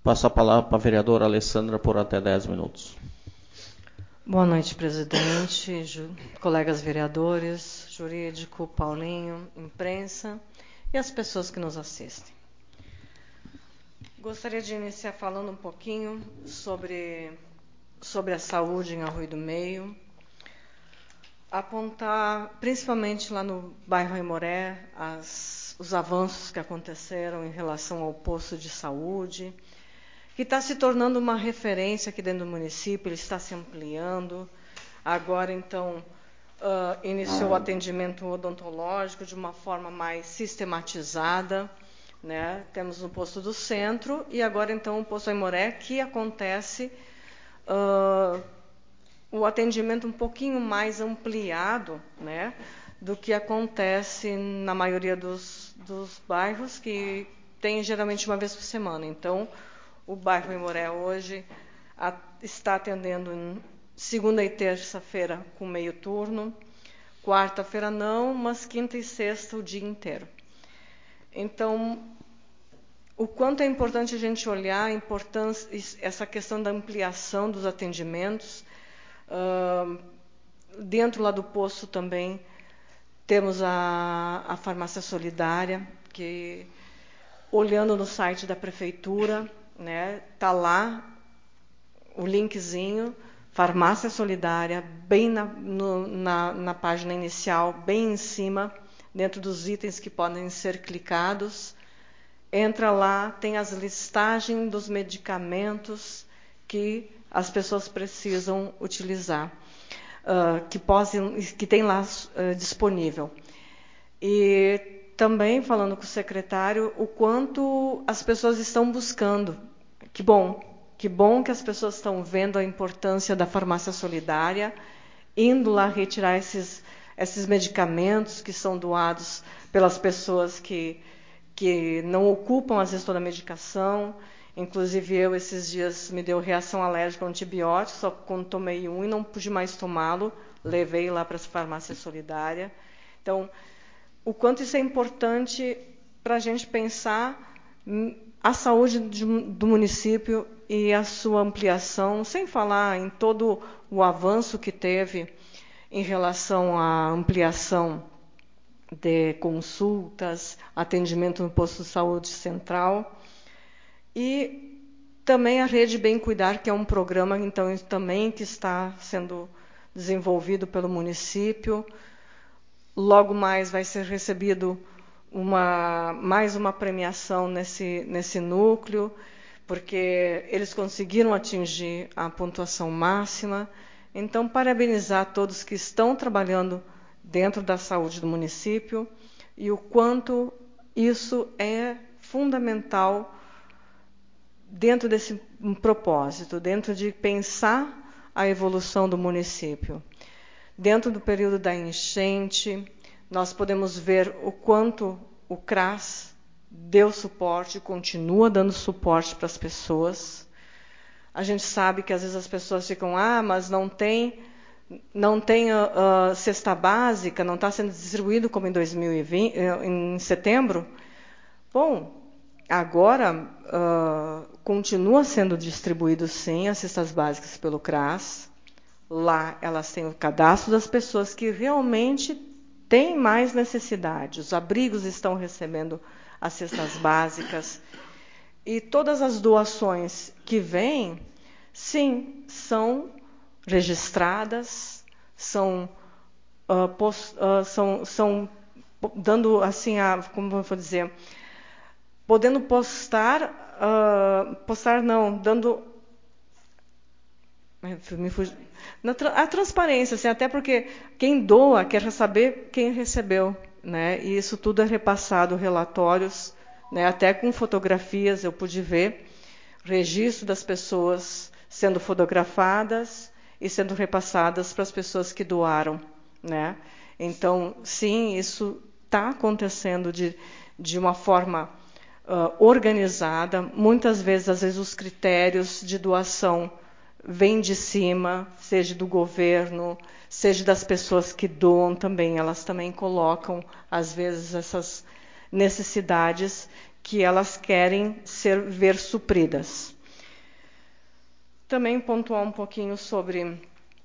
Passo a palavra para a vereadora Alessandra por até 10 minutos. Boa noite, presidente, colegas vereadores, jurídico, Paulinho, imprensa e as pessoas que nos assistem. Gostaria de iniciar falando um pouquinho sobre a saúde em Arroio do Meio, apontar principalmente lá no bairro Aimoré os avanços que aconteceram em relação ao posto de saúde, que está se tornando uma referência aqui dentro do município, ele está se ampliando. Agora, então, iniciou o atendimento odontológico de uma forma mais sistematizada, né? Temos o posto do centro e agora, então, o posto Aimoré, que acontece o atendimento um pouquinho mais ampliado, né, do que acontece na maioria dos bairros, que tem geralmente uma vez por semana. Então, o bairro Aimoré hoje está atendendo segunda e terça-feira com meio turno, quarta-feira não, mas quinta e sexta o dia inteiro. Então, o quanto é importante a gente olhar essa questão da ampliação dos atendimentos. Dentro lá do posto também temos a farmácia solidária, que, olhando no site da prefeitura, né, tá lá o linkzinho, farmácia solidária, bem na página inicial, bem em cima, dentro dos itens que podem ser clicados. Entra lá, tem as listagens dos medicamentos que as pessoas precisam utilizar, que tem lá disponível. E também, falando com o secretário, o quanto as pessoas estão buscando. Que bom que as pessoas estão vendo a importância da farmácia solidária, indo lá retirar esses medicamentos que são doados pelas pessoas que não ocupam, às vezes, toda a medicação. Inclusive, eu, esses dias, me deu reação alérgica ao antibiótico, só quando tomei um e não pude mais tomá-lo, levei lá para a farmácia solidária. Então, o quanto isso é importante para a gente pensar a saúde do município e a sua ampliação, sem falar em todo o avanço que teve em relação à ampliação de consultas, atendimento no posto de saúde central. E também a Rede Bem Cuidar, que é um programa então, também que está sendo desenvolvido pelo município. Logo mais vai ser recebido mais uma premiação nesse núcleo, porque eles conseguiram atingir a pontuação máxima. Então, parabenizar todos que estão trabalhando dentro da saúde do município e o quanto isso é fundamental dentro desse propósito, dentro de pensar a evolução do município. Dentro do período da enchente, nós podemos ver o quanto o CRAS deu suporte, continua dando suporte para as pessoas. A gente sabe que às vezes as pessoas ficam, mas não tem cesta básica, não está sendo distribuído como em 2020, em setembro. Bom, agora continua sendo distribuído sim as cestas básicas pelo CRAS. Lá elas têm o cadastro das pessoas que realmente têm mais necessidade. Os abrigos estão recebendo as cestas básicas. E todas as doações que vêm, sim, são registradas, são dando assim, como eu vou dizer, podendo postar não, dando a transparência, assim, até porque quem doa quer saber quem recebeu, né? E isso tudo é repassado, relatórios, né? Até com fotografias eu pude ver registro das pessoas sendo fotografadas e sendo repassadas para as pessoas que doaram, né? Então, sim, isso está acontecendo de uma forma organizada. Muitas vezes, às vezes, os critérios de doação vêm de cima, seja do governo, seja das pessoas que doam também. Elas também colocam, às vezes, essas necessidades que elas querem ver supridas. Também pontuar um pouquinho sobre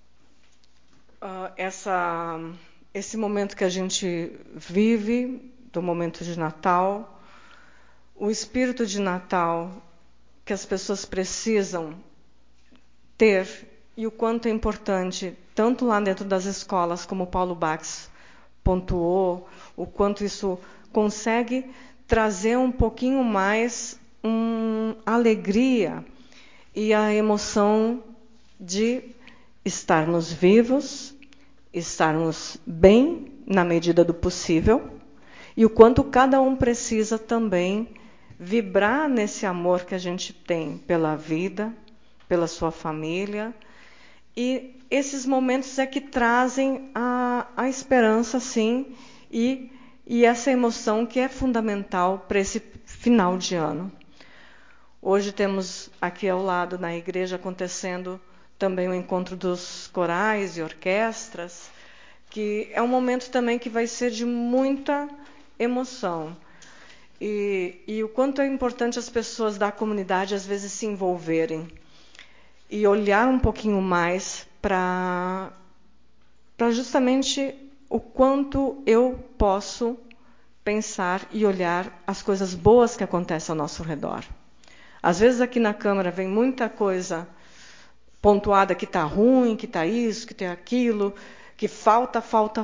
esse momento que a gente vive, do momento de Natal, o espírito de Natal que as pessoas precisam ter e o quanto é importante, tanto lá dentro das escolas, como o Paulo Bax pontuou, o quanto isso consegue trazer um pouquinho mais alegria e a emoção de estarmos vivos, estarmos bem na medida do possível, e o quanto cada um precisa também vibrar nesse amor que a gente tem pela vida, pela sua família. E esses momentos é que trazem a esperança, sim, e essa emoção que é fundamental para esse final de ano. Hoje temos aqui ao lado, na igreja, acontecendo também o encontro dos corais e orquestras, que é um momento também que vai ser de muita emoção. E o quanto é importante as pessoas da comunidade, às vezes, se envolverem e olhar um pouquinho mais para justamente o quanto eu posso pensar e olhar as coisas boas que acontecem ao nosso redor. Às vezes aqui na Câmara vem muita coisa pontuada que está ruim, que está isso, que tem aquilo, que falta.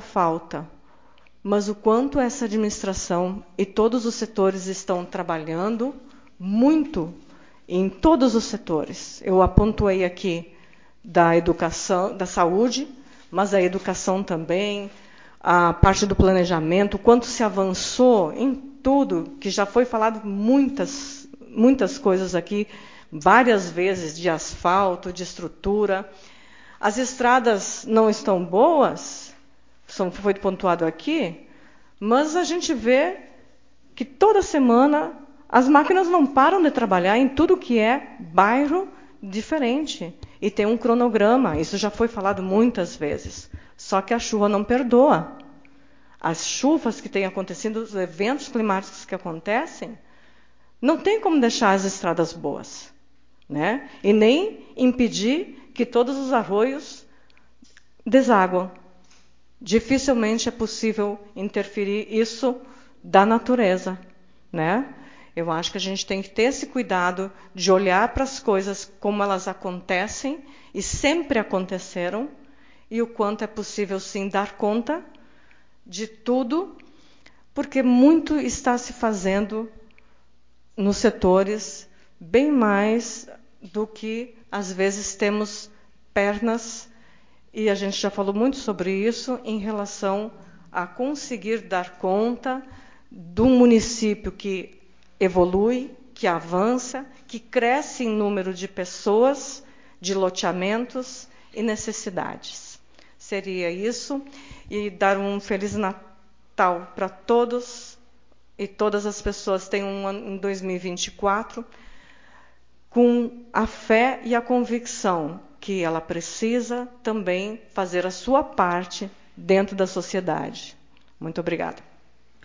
Mas o quanto essa administração e todos os setores estão trabalhando muito em todos os setores. Eu apontei aqui da educação, da saúde, mas a educação também, a parte do planejamento, o quanto se avançou em tudo, que já foi falado muitas coisas aqui, várias vezes, de asfalto, de estrutura. As estradas não estão boas, foi pontuado aqui, mas a gente vê que toda semana as máquinas não param de trabalhar em tudo que é bairro diferente. E tem um cronograma, isso já foi falado muitas vezes. Só que a chuva não perdoa. As chuvas que têm acontecido, os eventos climáticos que acontecem, não tem como deixar as estradas boas, né? E nem impedir que todos os arroios desaguam. Dificilmente é possível interferir isso da natureza, né? Eu acho que a gente tem que ter esse cuidado de olhar para as coisas como elas acontecem e sempre aconteceram, e o quanto é possível, sim, dar conta de tudo, porque muito está se fazendo nos setores, bem mais do que, às vezes, temos pernas, e a gente já falou muito sobre isso, em relação a conseguir dar conta de um município que evolui, que avança, que cresce em número de pessoas, de loteamentos e necessidades. Seria isso, e dar um Feliz Natal para todos, e todas as pessoas tenham um ano em 2024 com a fé e a convicção que ela precisa também fazer a sua parte dentro da sociedade. Muito obrigada.